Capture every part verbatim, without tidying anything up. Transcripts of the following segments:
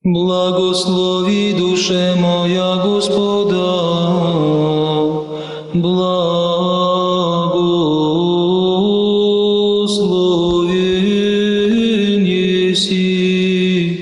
Благослови, душе моя, Господа, благословен еси,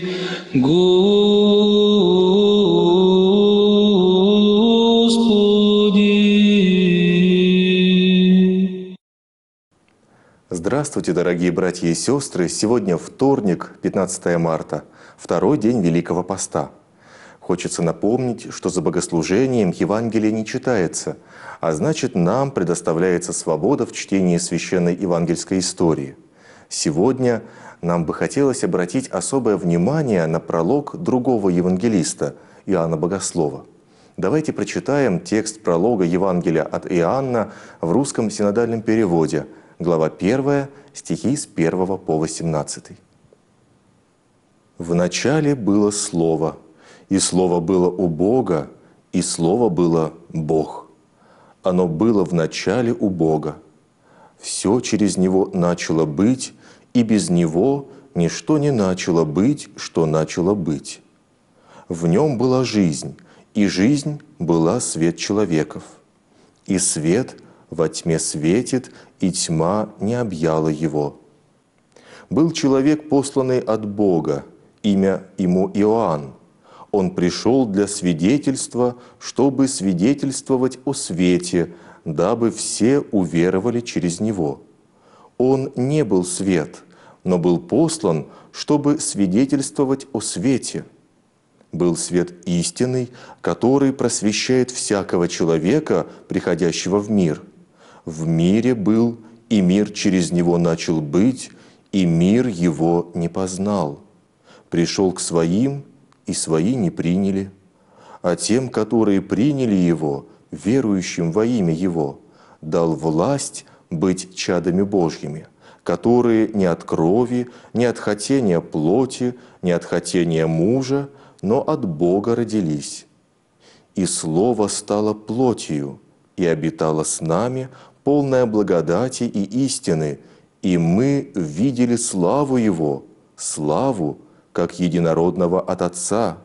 Господи. Здравствуйте, дорогие братья и сестры! Сегодня вторник, пятнадцатое марта, второй день Великого Поста. Хочется напомнить, что за богослужением Евангелие не читается, а значит, нам предоставляется свобода в чтении священной евангельской истории. Сегодня нам бы хотелось обратить особое внимание на пролог другого евангелиста, Иоанна Богослова. Давайте прочитаем текст пролога Евангелия от Иоанна в русском синодальном переводе, глава первая, стихи с первого по восемнадцатый. «В начале было Слово, и Слово было у Бога, и Слово было Бог. Оно было в начале у Бога. Все через Него начало быть, и без Него ничто не начало быть, что начало быть. В Нем была жизнь, и жизнь была свет человеков. И свет во тьме светит, и тьма не объяла его. Был человек, посланный от Бога, имя ему Иоанн. Он пришел для свидетельства, чтобы свидетельствовать о свете, дабы все уверовали через него. Он не был свет, но был послан, чтобы свидетельствовать о свете. Был свет истинный, который просвещает всякого человека, приходящего в мир. В мире был, и мир через него начал быть, и мир его не познал. Пришел к своим, и свои не приняли. А тем, которые приняли его, верующим во имя его, дал власть быть чадами Божьими, которые не от крови, не от хотения плоти, не от хотения мужа, но от Бога родились. И Слово стало плотью, и обитало с нами, полная благодати и истины, и мы видели славу Его, славу, как единородного от Отца.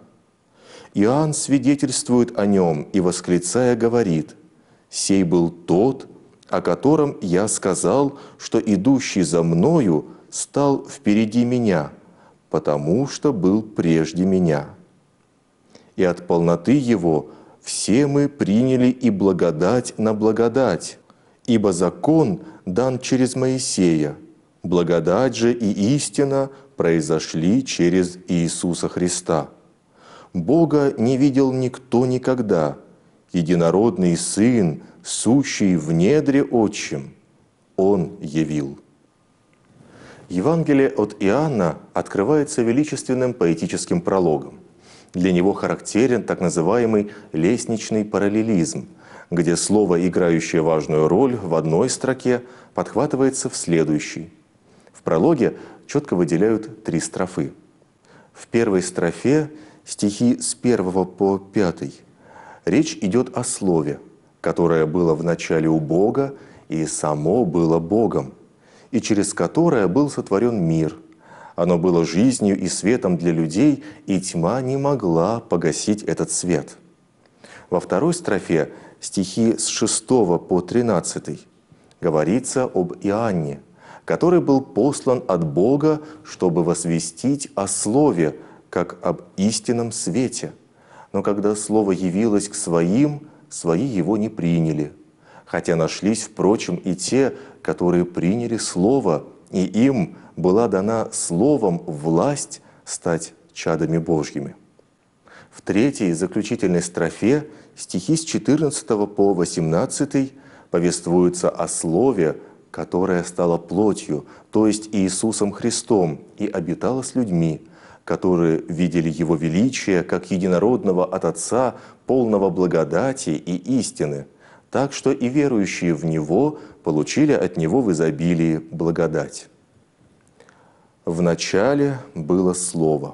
Иоанн свидетельствует о Нем и, восклицая, говорит: «Сей был тот, о котором я сказал, что идущий за Мною стал впереди Меня, потому что был прежде Меня. И от полноты Его все мы приняли и благодать на благодать, ибо закон дан через Моисея, благодать же и истина произошли через Иисуса Христа. Бога не видел никто никогда, единородный Сын, сущий в недре Отчим, Он явил». Евангелие от Иоанна открывается величественным поэтическим прологом. Для него характерен так называемый лестничный параллелизм, где слово, играющее важную роль в одной строке, подхватывается в следующей. В прологе четко выделяют три строфы. В первой строфе стихи с первого по пятый. Речь идет о Слове, которое было в начале у Бога и само было Богом, и через которое был сотворен мир. Оно было жизнью и светом для людей, и тьма не могла погасить этот свет. Во второй строфе стихи с шестого по тринадцатый говорится об Иоанне, который был послан от Бога, чтобы возвестить о Слове, как об истинном свете. Но когда Слово явилось к своим, свои его не приняли, хотя нашлись, впрочем, и те, которые приняли Слово, и им была дана Словом власть стать чадами Божьими. В третьей заключительной строфе стихи с четырнадцатого по восемнадцатый повествуются о Слове, которое стало плотью, то есть Иисусом Христом, и обитало с людьми, которые видели Его величие как единородного от Отца, полного благодати и истины, так что и верующие в Него получили от Него в изобилии благодать. В начале было Слово.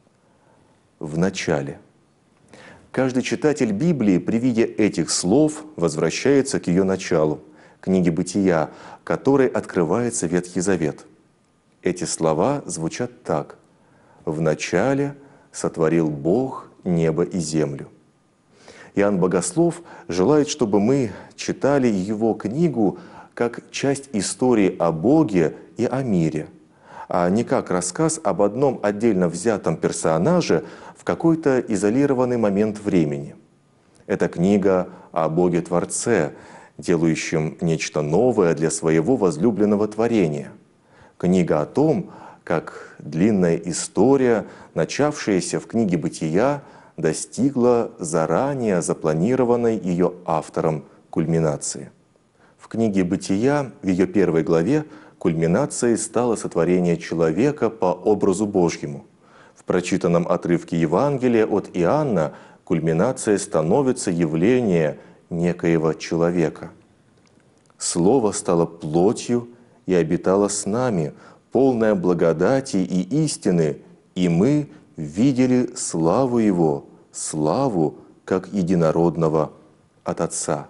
В начале. Каждый читатель Библии при виде этих слов возвращается к ее началу, книге «Бытия», которой открывается Ветхий Завет. Эти слова звучат так: «В начале сотворил Бог небо и землю». Иоанн Богослов желает, чтобы мы читали его книгу как часть истории о Боге и о мире, а не как рассказ об одном отдельно взятом персонаже в какой-то изолированный момент времени. Это книга о Боге-Творце, делающем нечто новое для своего возлюбленного творения. Книга о том, как длинная история, начавшаяся в книге «Бытия», достигла заранее запланированной ее автором кульминации. В книге «Бытия» в ее первой главе кульминацией стало сотворение человека по образу Божьему. В прочитанном отрывке Евангелия от Иоанна кульминацией становится явление некоего человека. «Слово стало плотью и обитало с нами, полное благодати и истины, и мы видели славу Его, славу как единородного от Отца».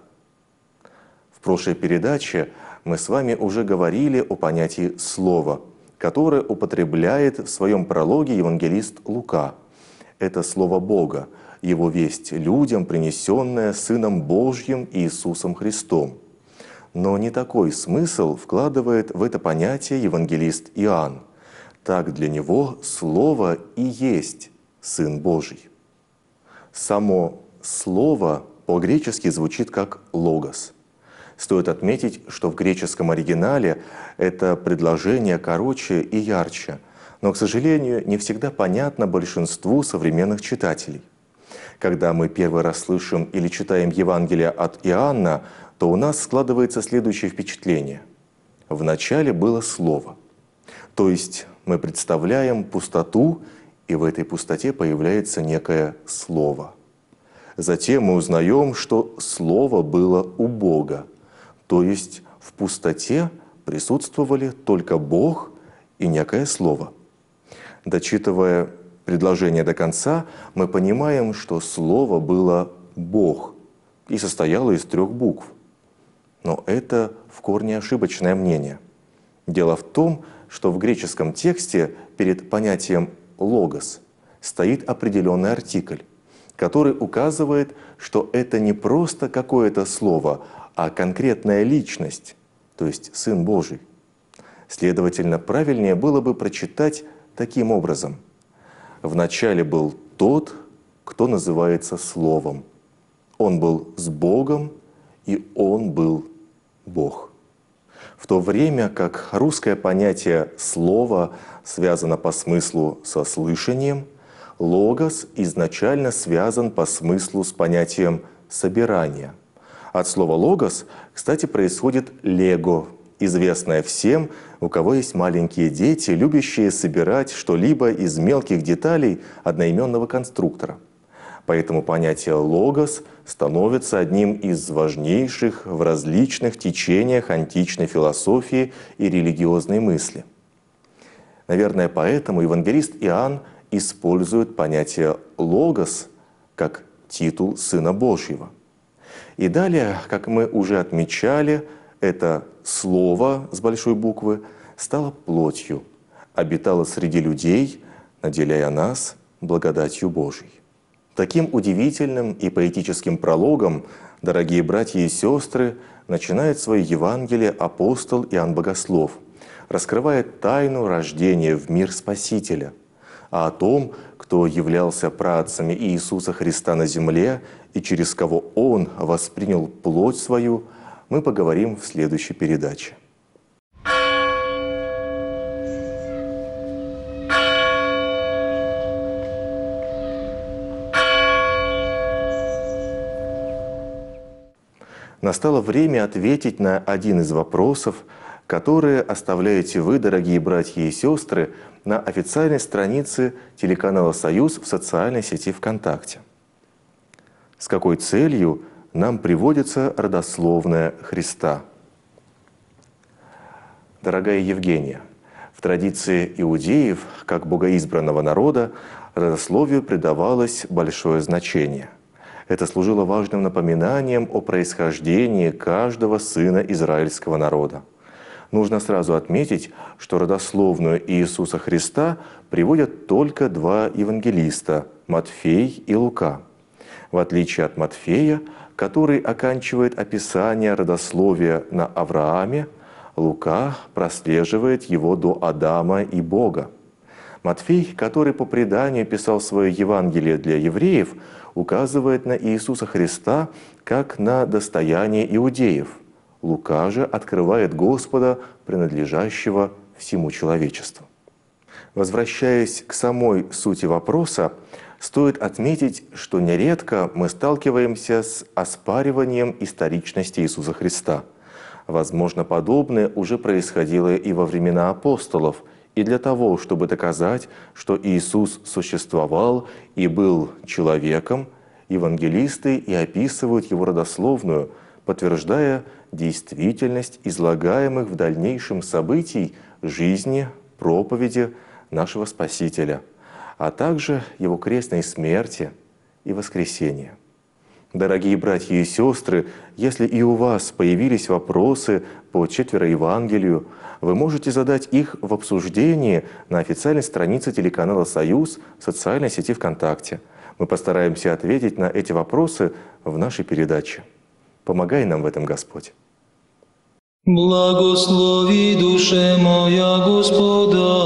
В прошлой передаче мы с вами уже говорили о понятии «слово», которое употребляет в своем прологе евангелист Лука. Это слово Бога, Его весть людям, принесенная Сыном Божьим Иисусом Христом. Но не такой смысл вкладывает в это понятие евангелист Иоанн. Так для него Слово и есть Сын Божий. Само «слово» по-гречески звучит как «логос». Стоит отметить, что в греческом оригинале это предложение короче и ярче, но, к сожалению, не всегда понятно большинству современных читателей. Когда мы первый раз слышим или читаем Евангелие от Иоанна, то у нас складывается следующее впечатление. Вначале было Слово. То есть мы представляем пустоту, и в этой пустоте появляется некое Слово. Затем мы узнаем, что Слово было у Бога. То есть в пустоте присутствовали только Бог и некое Слово. Дочитывая предложение до конца, мы понимаем, что Слово было Бог и состояло из трех букв. Но это в корне ошибочное мнение. Дело в том, что в греческом тексте перед понятием «логос» стоит определенный артикль, который указывает, что это не просто какое-то слово, а конкретная личность, то есть Сын Божий. Следовательно, правильнее было бы прочитать таким образом. «Вначале был тот, кто называется Словом. Он был с Богом, и Он был Бог». В то время как русское понятие «слово» связано по смыслу со слышанием, «логос» изначально связан по смыслу с понятием «собирания». От слова «логос», кстати, происходит «лего», известное всем, у кого есть маленькие дети, любящие собирать что-либо из мелких деталей одноименного конструктора. Поэтому понятие «логос» становится одним из важнейших в различных течениях античной философии и религиозной мысли. Наверное, поэтому евангелист Иоанн использует понятие «логос» как титул Сына Божьего. И далее, как мы уже отмечали, это Слово с большой буквы стало плотью, обитало среди людей, наделяя нас благодатью Божией. Таким удивительным и поэтическим прологом, дорогие братья и сестры, начинает свое Евангелие апостол Иоанн Богослов, раскрывая тайну рождения в мир Спасителя, а о том, кто являлся праотцами Иисуса Христа на земле и через кого Он воспринял плоть свою, мы поговорим в следующей передаче. Настало время ответить на один из вопросов, которые оставляете вы, дорогие братья и сестры, на официальной странице телеканала «Союз» в социальной сети ВКонтакте. С какой целью нам приводится родословная Христа? Дорогая Евгения, в традиции иудеев, как богоизбранного народа, родословию придавалось большое значение. Это служило важным напоминанием о происхождении каждого сына израильского народа. Нужно сразу отметить, что родословную Иисуса Христа приводят только два евангелиста – Матфей и Лука. В отличие от Матфея, который оканчивает описание родословия на Аврааме, Лука прослеживает его до Адама и Бога. Матфей, который по преданию писал свое Евангелие для евреев, указывает на Иисуса Христа как на достояние иудеев. Лука же открывает Господа, принадлежащего всему человечеству. Возвращаясь к самой сути вопроса, стоит отметить, что нередко мы сталкиваемся с оспариванием историчности Иисуса Христа. Возможно, подобное уже происходило и во времена апостолов, и для того, чтобы доказать, что Иисус существовал и был человеком, евангелисты и описывают его родословную, подтверждая действительность излагаемых в дальнейшем событий жизни, проповеди нашего Спасителя, а также его крестной смерти и воскресения. Дорогие братья и сестры, если и у вас появились вопросы по четвероевангелию, вы можете задать их в обсуждении на официальной странице телеканала «Союз» в социальной сети ВКонтакте. Мы постараемся ответить на эти вопросы в нашей передаче. Помогай нам в этом, Господь. Благослови душе моя Господа,